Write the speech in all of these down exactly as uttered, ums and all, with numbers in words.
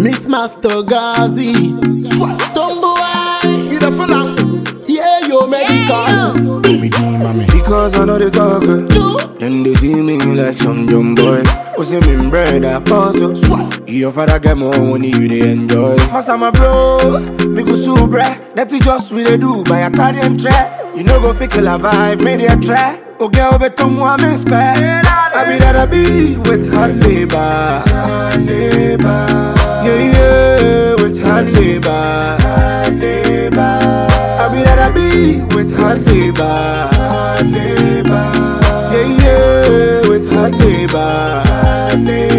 Miss Master Gazi, Tomboy, you the fella, yeah, yo medical. Me D, mommy. Because I know the talker. Then they see me like some young boy. Who say me bread a puzzle. Your father get more money, you they enjoy. Cause I'm a bro, me go so bra. That is just what they do by a cardian track. You know go fake a vibe, made a track. Oh girl, but come on, me spare. I be that I be with hard labor, hard labor. Yeah, yeah, with hard labor, hard labor. I be that I be with hard labor, hard labor. Yeah, yeah, with hard labor, hard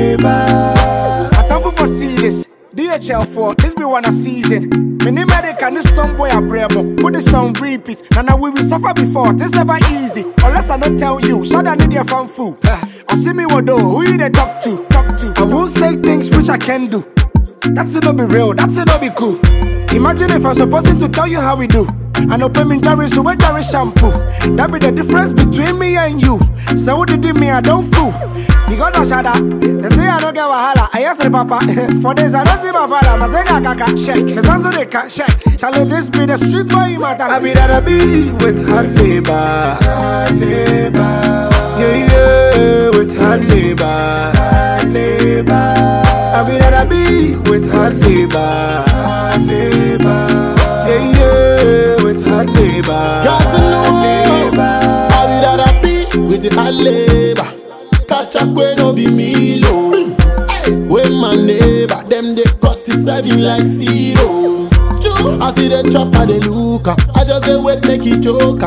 labor. I come for see this, D H L four, this be one a season. Many American, this stone boy a bremo. Put the song repeat. Now now we will suffer before. This never easy. Unless I don't tell you. Shout out need your fan food. I see me what do. Who you they talk to? Talk to. I won't say things which I can do. That's it, not be real. That's it, not be cool. Imagine if I'm supposed to tell you how we do. I know pay me Jerry, so we Jerry shampoo. That be the difference between me and you. So what did me? I don't fool. Because I shut up. They say I don't get wahala. I ask the papa. For this I don't see my father. My say I kaka check. My son so they can check. Shall this be the street boy you matter? I be that I be with hard labor, hard labor. Yeah, yeah, with hard labor, hard labor. I be that I be with hard labor, hard labor. Yeah, yeah, with hard labor, hard labor. I be that I be with the hard labor. Catch a queen no be me low. When my neighbor, them they cut the seven like zero. I see the chopper, the looker. I just say wait, make it joker.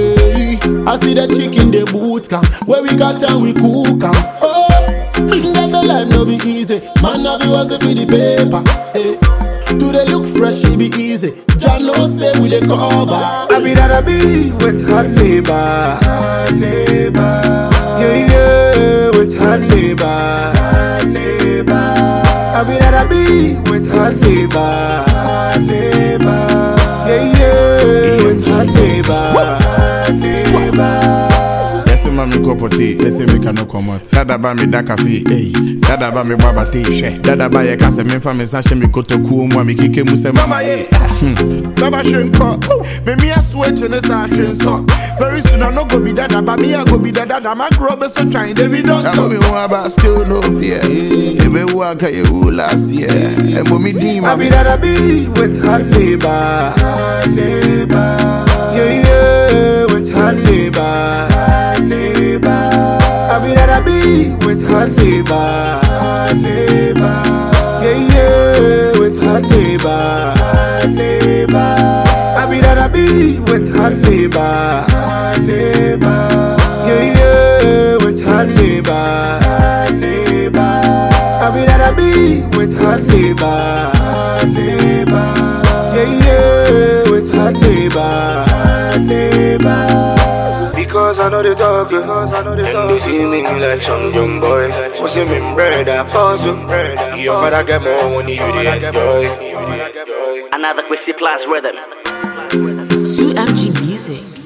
Yeah, I see the chicken, the boot can. Where we got and we cook em. Oh, that the life no be easy. Man, have you was for the paper. Hey, do they look fresh? It be easy. Jah no say we the cover. I be that I be with hard labor, hard labor. Yeah, yeah, with hard labor, hard labor. I be that I be with hard labor, hard labor. Yeah, yeah, with hard labor, hard labor. Me go potty, they say me cannot come out. Dada ba me da cafe, hey. Dada ba me baba te she. Dada ba ye kase me fa me sa she me koto ku mo me kike mu se mama ye. Baba shenko, me me a sweat in the sa shenso. Very soon I no go be dada ba me a go be dada. Da ma grow be so trying they be done. I me want about still no fear. E be work at you last year. E mo me dim. I be that I be with hard labor, hard labor. Yeah, yeah, with hard labor, hard labor. I be that I be with hard labor, hard labor. Yeah, yeah, with hard labor, hard labor. I be that I be with hard labor, hard labor. Yeah, yeah, with hard labor, hard labor. I be that I be with hard labor, hard labor. Yeah, yeah, with hard labor, hard labor. Because I know the talk, and they see me like some young boy. Who say me bread a puzzle. Your father get more money, you they enjoy. Another Chrissy Plus rhythm. U M G Music.